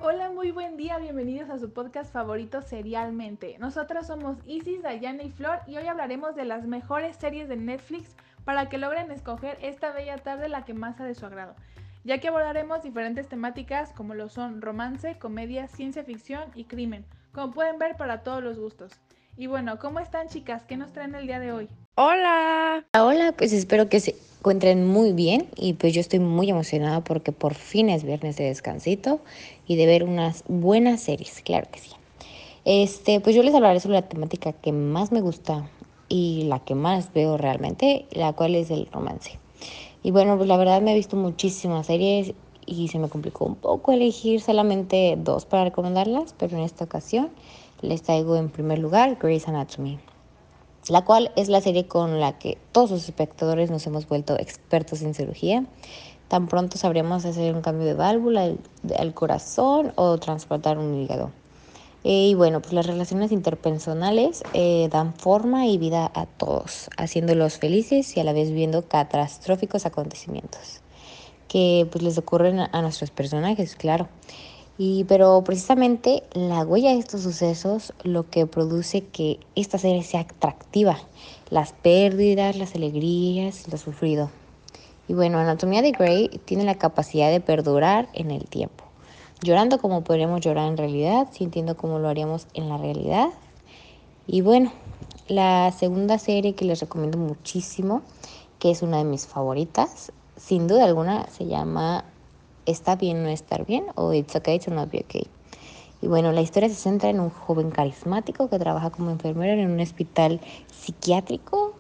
Hola, muy buen día, bienvenidos a su podcast favorito Serialmente. Nosotras somos Isis, Dayana y Flor y hoy hablaremos de las mejores series de Netflix para que logren escoger esta bella tarde la que más sea de su agrado, ya que abordaremos diferentes temáticas como lo son romance, comedia, ciencia ficción y crimen, como pueden ver para todos los gustos. Y bueno, ¿cómo están chicas? ¿Qué nos traen el día de hoy? Hola. Hola, pues espero que se encuentren muy bien y pues yo estoy muy emocionada porque por fin es viernes de descansito y de ver unas buenas series, claro que sí. Pues yo les hablaré sobre la temática que más me gusta y la que más veo realmente, la cual es el romance. Y bueno, pues la verdad me he visto muchísimas series y se me complicó un poco elegir solamente dos para recomendarlas, pero en esta ocasión les traigo en primer lugar Grey's Anatomy, la cual es la serie con la que todos los espectadores nos hemos vuelto expertos en cirugía. Tan pronto sabremos hacer un cambio de válvula al corazón o transportar un hígado. Y bueno, pues las relaciones interpersonales dan forma y vida a todos, haciéndolos felices y a la vez viendo catastróficos acontecimientos que pues les ocurren a nuestros personajes, claro. Pero precisamente la huella de estos sucesos lo que produce que esta serie sea atractiva, las pérdidas, las alegrías, lo sufrido. Y bueno, Anatomía de Grey tiene la capacidad de perdurar en el tiempo, llorando como podríamos llorar en realidad, sintiendo como lo haríamos en la realidad. Y bueno, la segunda serie que les recomiendo muchísimo, que es una de mis favoritas, sin duda alguna, se llama Está bien no estar bien o It's okay to not be okay. Y bueno, la historia se centra en un joven carismático que trabaja como enfermero en un hospital psiquiátrico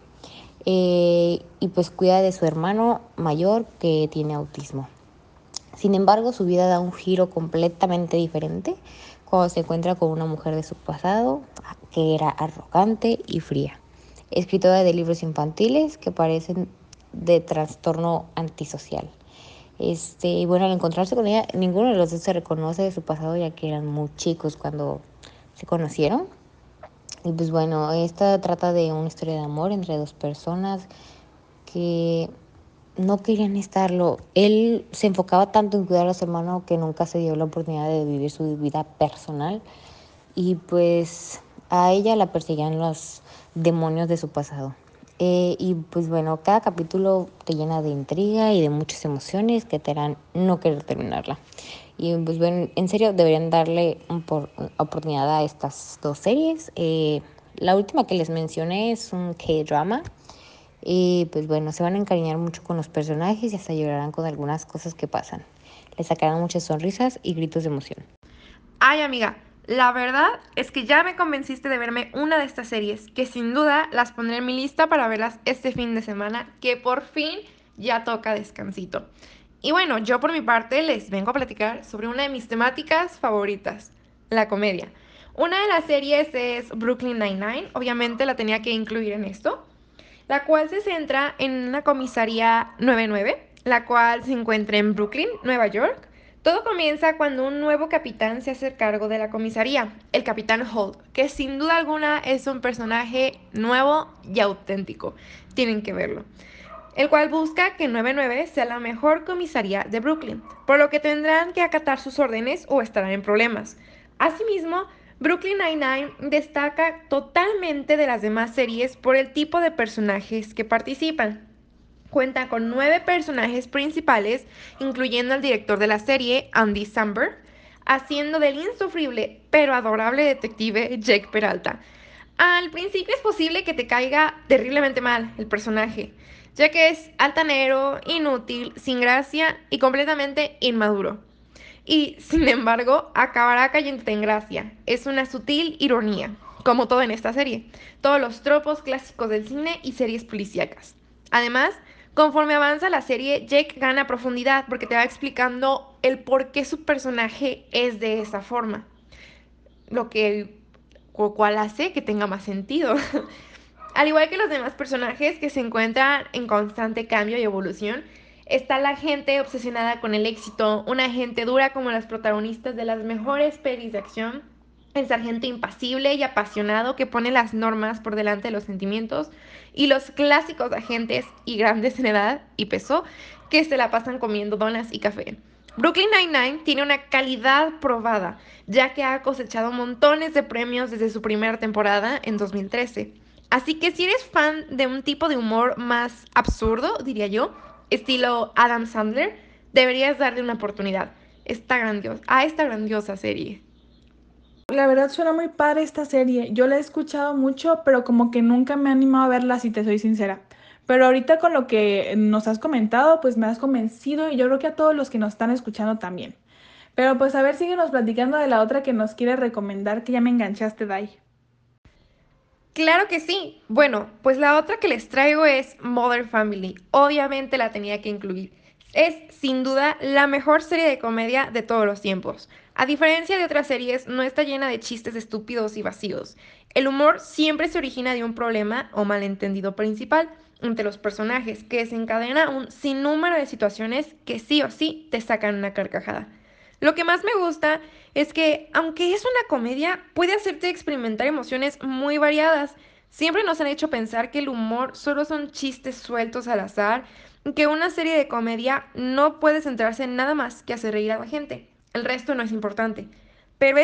y pues cuida de su hermano mayor que tiene autismo. Sin embargo, su vida da un giro completamente diferente cuando se encuentra con una mujer de su pasado que era arrogante y fría, escritora de libros infantiles que parecen de trastorno antisocial. Y bueno, al encontrarse con ella, ninguno de los dos se reconoce de su pasado ya que eran muy chicos cuando se conocieron. Y pues bueno, esta trata de una historia de amor entre dos personas que no querían estarlo. Él se enfocaba tanto en cuidar a su hermano que nunca se dio la oportunidad de vivir su vida personal. Y pues a ella la perseguían los demonios de su pasado. Y pues bueno, cada capítulo te llena de intriga y de muchas emociones que te harán no querer terminarla. Y pues bueno, en serio deberían darle oportunidad a estas dos series. La última que les mencioné es un K-drama. Y pues bueno, se van a encariñar mucho con los personajes y hasta llorarán con algunas cosas que pasan. Les sacarán muchas sonrisas y gritos de emoción. Ay, amiga, la verdad es que ya me convenciste de verme una de estas series, que sin duda las pondré en mi lista para verlas este fin de semana, que por fin ya toca descansito. Y bueno, yo por mi parte les vengo a platicar sobre una de mis temáticas favoritas, la comedia. Una de las series es Brooklyn Nine-Nine, obviamente la tenía que incluir en esto, la cual se centra en una comisaría 99, la cual se encuentra en Brooklyn, Nueva York. Todo comienza cuando un nuevo capitán se hace cargo de la comisaría, el capitán Holt, que sin duda alguna es un personaje nuevo y auténtico. Tienen que verlo. El cual busca que 99 sea la mejor comisaría de Brooklyn, por lo que tendrán que acatar sus órdenes o estarán en problemas. Asimismo, Brooklyn Nine-Nine destaca totalmente de las demás series por el tipo de personajes que participan. Cuenta con 9 personajes principales, incluyendo al director de la serie, Andy Samberg, haciendo del insufrible pero adorable detective Jake Peralta. Al principio es posible que te caiga terriblemente mal el personaje, ya que es altanero, inútil, sin gracia y completamente inmaduro. Y, sin embargo, acabará cayéndote en gracia. Es una sutil ironía, como todo en esta serie. Todos los tropos clásicos del cine y series policíacas. Además, conforme avanza la serie, Jake gana profundidad porque te va explicando el por qué su personaje es de esa forma. Lo que cual hace que tenga más sentido. Al igual que los demás personajes que se encuentran en constante cambio y evolución, está la gente obsesionada con el éxito, una gente dura como las protagonistas de las mejores pelis de acción, el sargento impasible y apasionado que pone las normas por delante de los sentimientos, y los clásicos agentes y grandes en edad y peso que se la pasan comiendo donas y café. Brooklyn Nine-Nine tiene una calidad probada, ya que ha cosechado montones de premios desde su primera temporada en 2013. Así que si eres fan de un tipo de humor más absurdo, diría yo, estilo Adam Sandler, deberías darle una oportunidad. Esta grandiosa serie. La verdad suena muy padre esta serie. Yo la he escuchado mucho, pero como que nunca me he animado a verla, si te soy sincera. Pero ahorita con lo que nos has comentado, pues me has convencido y yo creo que a todos los que nos están escuchando también. Pero pues a ver, síguenos platicando de la otra que nos quieres recomendar, que ya me enganchaste, Dai. Claro que sí. Bueno, pues la otra que les traigo es Modern Family. Obviamente la tenía que incluir. Es sin duda la mejor serie de comedia de todos los tiempos. A diferencia de otras series, no está llena de chistes estúpidos y vacíos. El humor siempre se origina de un problema o malentendido principal entre los personajes, que desencadena un sinnúmero de situaciones que sí o sí te sacan una carcajada. Lo que más me gusta es que, aunque es una comedia, puede hacerte experimentar emociones muy variadas. Siempre nos han hecho pensar que el humor solo son chistes sueltos al azar, y que una serie de comedia no puede centrarse en nada más que hacer reír a la gente. El resto no es importante. Pero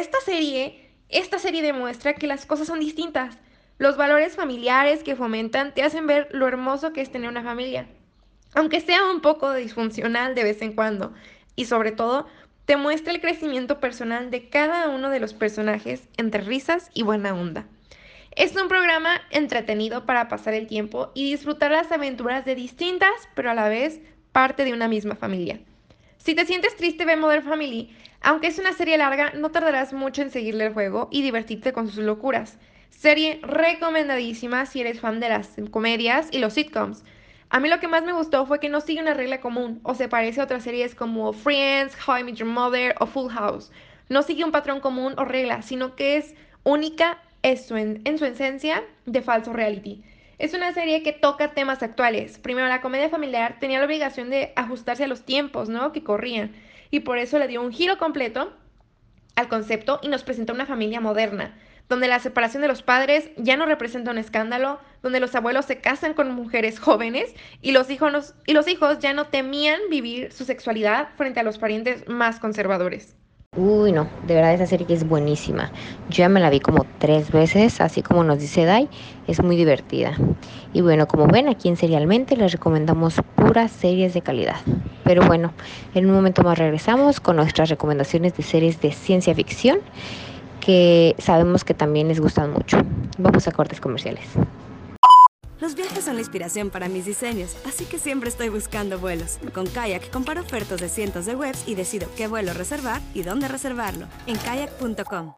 esta serie demuestra que las cosas son distintas. Los valores familiares que fomentan te hacen ver lo hermoso que es tener una familia, aunque sea un poco disfuncional de vez en cuando, y sobre todo, te muestra el crecimiento personal de cada uno de los personajes entre risas y buena onda. Es un programa entretenido para pasar el tiempo y disfrutar las aventuras de distintas, pero a la vez parte de una misma familia. Si te sientes triste, ve Modern Family. Aunque es una serie larga, no tardarás mucho en seguirle el juego y divertirte con sus locuras. Serie recomendadísima si eres fan de las comedias y los sitcoms. A mí lo que más me gustó fue que no sigue una regla común o se parece a otras series como Friends, How I Met Your Mother o Full House. No sigue un patrón común o regla, sino que es única en su esencia de falso reality. Es una serie que toca temas actuales. Primero, la comedia familiar tenía la obligación de ajustarse a los tiempos, ¿no?, que corrían, y por eso le dio un giro completo al concepto y nos presenta una familia moderna, donde la separación de los padres ya no representa un escándalo, donde los abuelos se casan con mujeres jóvenes y los hijos ya no temían vivir su sexualidad frente a los parientes más conservadores. Uy, no, de verdad esa serie que es buenísima. Yo ya me la vi como 3 veces, así como nos dice Dai, es muy divertida. Y bueno, como ven, aquí en Serialmente les recomendamos puras series de calidad. Pero bueno, en un momento más regresamos con nuestras recomendaciones de series de ciencia ficción que sabemos que también les gustan mucho. Vamos a cortes comerciales. Los viajes son la inspiración para mis diseños, así que siempre estoy buscando vuelos. Con Kayak comparo ofertas de cientos de webs y decido qué vuelo reservar y dónde reservarlo. En kayak.com.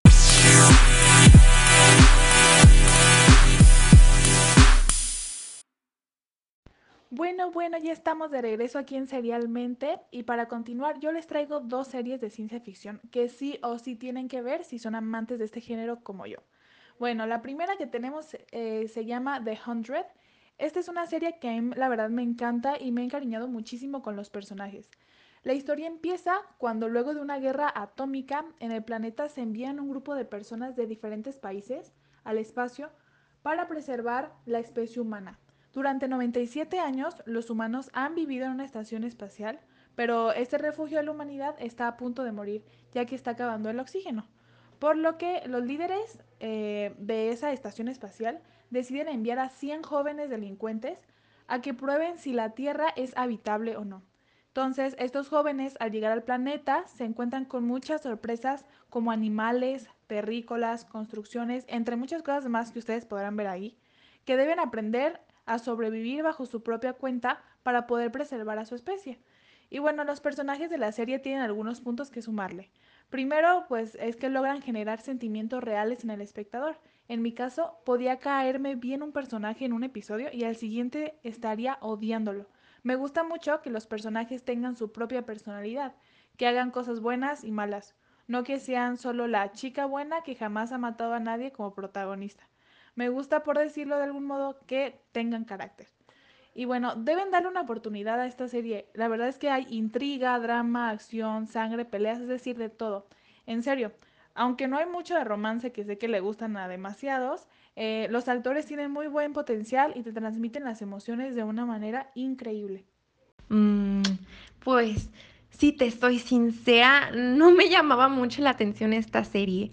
Bueno, ya estamos de regreso aquí en Serialmente y para continuar yo les traigo dos series de ciencia ficción que sí o sí tienen que ver si son amantes de este género como yo. Bueno, la primera que tenemos se llama The Hundred. Esta es una serie que a mí, la verdad me encanta y me he encariñado muchísimo con los personajes. La historia empieza cuando luego de una guerra atómica en el planeta se envían un grupo de personas de diferentes países al espacio para preservar la especie humana. Durante 97 años, los humanos han vivido en una estación espacial, pero este refugio de la humanidad está a punto de morir, ya que está acabando el oxígeno. Por lo que los líderes de esa estación espacial deciden enviar a 100 jóvenes delincuentes a que prueben si la Tierra es habitable o no. Entonces, estos jóvenes al llegar al planeta se encuentran con muchas sorpresas como animales, terrícolas, construcciones, entre muchas cosas más que ustedes podrán ver ahí, que deben aprender a sobrevivir bajo su propia cuenta para poder preservar a su especie. Y bueno, los personajes de la serie tienen algunos puntos que sumarle. Primero, pues es que logran generar sentimientos reales en el espectador. En mi caso, podía caerme bien un personaje en un episodio y al siguiente estaría odiándolo. Me gusta mucho que los personajes tengan su propia personalidad, que hagan cosas buenas y malas, no que sean solo la chica buena que jamás ha matado a nadie como protagonista. Me gusta, por decirlo de algún modo, que tengan carácter. Y bueno, deben darle una oportunidad a esta serie. La verdad es que hay intriga, drama, acción, sangre, peleas, es decir, de todo. En serio, aunque no hay mucho de romance que sé que le gustan a demasiados, los actores tienen muy buen potencial y te transmiten las emociones de una manera increíble. Mm, pues Si te soy sincera, no me llamaba mucho la atención esta serie.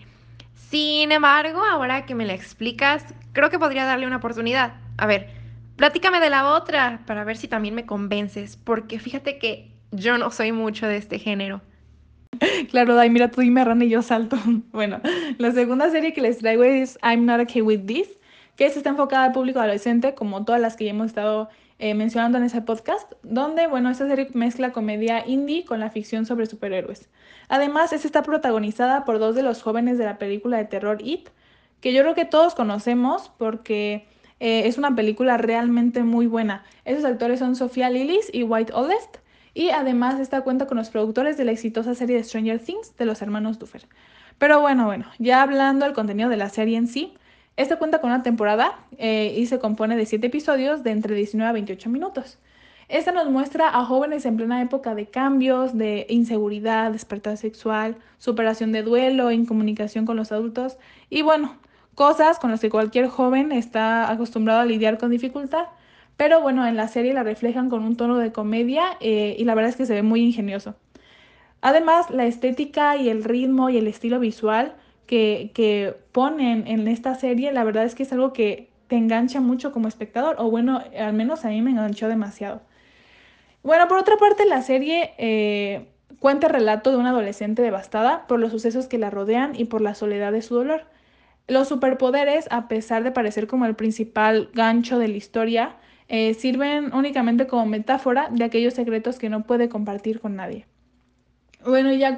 Sin embargo, ahora que me la explicas, creo que podría darle una oportunidad. A ver, platícame de la otra para ver si también me convences, porque fíjate que yo no soy mucho de este género. Claro, Dai, mira, tú dime rana y yo salto. Bueno, la segunda serie que les traigo es I'm Not Okay With This, que esta está enfocada al público adolescente, como todas las que ya hemos estado mencionando en ese podcast, donde, bueno, esta serie mezcla comedia indie con la ficción sobre superhéroes. Además, esta está protagonizada por dos de los jóvenes de la película de terror It, que yo creo que todos conocemos porque es una película realmente muy buena. Esos actores son Sofía Lillis y White Oldest. Y además esta cuenta con los productores de la exitosa serie de Stranger Things de los hermanos Duffer. Pero bueno, ya hablando del contenido de la serie en sí, esta cuenta con una temporada y se compone de 7 episodios de entre 19 a 28 minutos. Esta nos muestra a jóvenes en plena época de cambios, de inseguridad, despertar sexual, superación de duelo, incomunicación con los adultos y bueno, cosas con las que cualquier joven está acostumbrado a lidiar con dificultad. Pero bueno, en la serie la reflejan con un tono de comedia y la verdad es que se ve muy ingenioso. Además, la estética y el ritmo y el estilo visual que ponen en esta serie, la verdad es que es algo que te engancha mucho como espectador, o bueno, al menos a mí me enganchó demasiado. Bueno, por otra parte, la serie cuenta el relato de una adolescente devastada por los sucesos que la rodean y por la soledad de su dolor. Los superpoderes, a pesar de parecer como el principal gancho de la historia, sirven únicamente como metáfora de aquellos secretos que no puede compartir con nadie. Bueno, y ya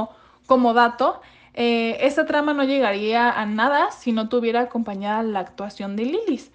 como dato, esta trama no llegaría a nada si no tuviera acompañada la actuación de Lillis,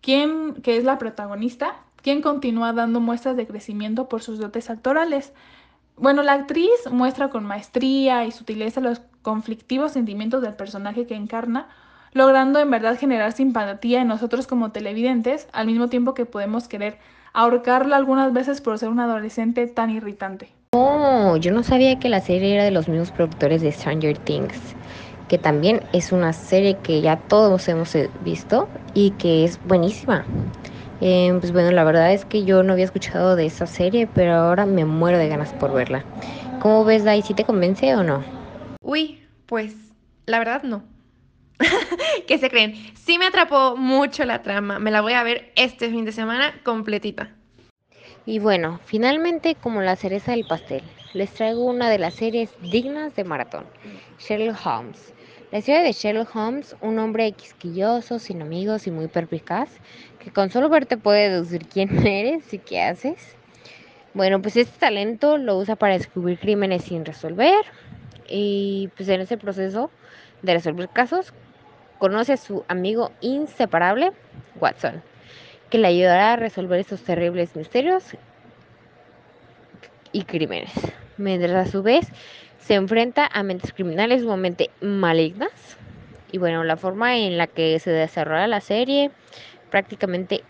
que es la protagonista, quien continúa dando muestras de crecimiento por sus dotes actorales. Bueno, la actriz muestra con maestría y sutileza los conflictivos sentimientos del personaje que encarna, logrando en verdad generar simpatía en nosotros como televidentes, al mismo tiempo que podemos querer ahorcarla algunas veces por ser una adolescente tan irritante. Oh, yo no sabía que la serie era de los mismos productores de Stranger Things, que también es una serie que ya todos hemos visto y que es buenísima. Pues bueno, la verdad es que yo no había escuchado de esa serie, pero ahora me muero de ganas por verla. ¿Cómo ves, Dai? ¿Sí te convence o no? Uy, pues la verdad no. ¿Qué se creen? Sí me atrapó mucho la trama. Me la voy a ver este fin de semana completita. Y bueno, finalmente, como la cereza del pastel, les traigo una de las series dignas de maratón, Sherlock Holmes. La historia de Sherlock Holmes, un hombre quisquilloso, sin amigos y muy perspicaz, que con solo verte puede deducir quién eres y qué haces. Bueno, pues este talento lo usa para descubrir crímenes sin resolver y pues en ese proceso de resolver casos conoce a su amigo inseparable, Watson, que le ayudará a resolver estos terribles misterios y crímenes, mientras a su vez se enfrenta a mentes criminales sumamente malignas. Y bueno, la forma en la que se desarrolla la serie prácticamente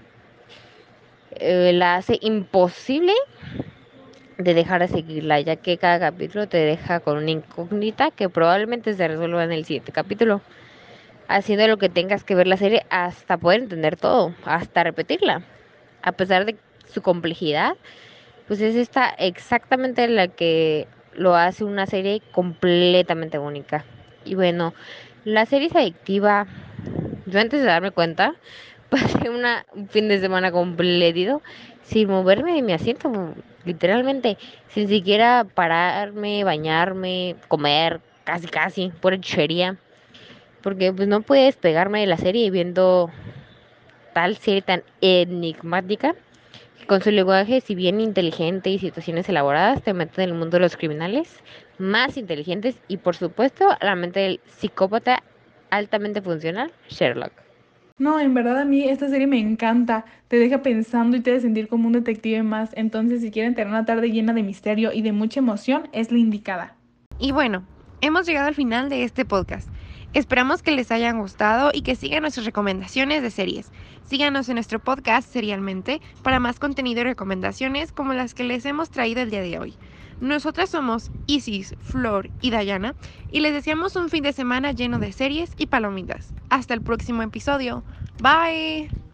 la hace imposible de dejar de seguirla, ya que cada capítulo te deja con una incógnita que probablemente se resuelva en el siguiente capítulo, haciendo lo que tengas que ver la serie hasta poder entender todo, hasta repetirla. A pesar de su complejidad, pues es esta exactamente la que lo hace una serie completamente única. Y bueno, la serie es adictiva. Yo antes de darme cuenta, pasé un fin de semana completito sin moverme de mi asiento, literalmente, sin siquiera pararme, bañarme, comer, casi, pura chuchería. Porque pues no pude despegarme de la serie viendo tal serie tan enigmática que con su lenguaje, si bien inteligente y situaciones elaboradas, te mete en el mundo de los criminales más inteligentes y por supuesto la mente del psicópata altamente funcional, Sherlock. No, en verdad a mí esta serie me encanta, te deja pensando y te hace sentir como un detective más, entonces si quieren tener una tarde llena de misterio y de mucha emoción, es la indicada. Y bueno, hemos llegado al final de este podcast. Esperamos que les hayan gustado y que sigan nuestras recomendaciones de series. Síganos en nuestro podcast Serialmente para más contenido y recomendaciones como las que les hemos traído el día de hoy. Nosotras somos Isis, Flor y Dayana y les deseamos un fin de semana lleno de series y palomitas. Hasta el próximo episodio. Bye.